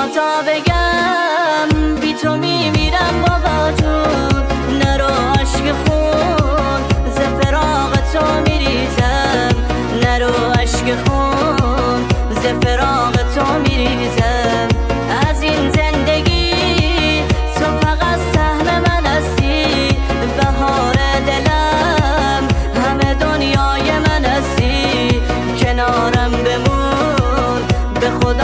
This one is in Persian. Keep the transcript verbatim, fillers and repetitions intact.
تا بگم بی تو میمیرم بابا جون، نرو عشق خون ز فراق تو میریزم، نرو عشق خون ز فراق تو میریزم. از این زندگی تو فقط سهم من هستی، بهار دلم همه دنیای من هستی، کنارم بمون به خدا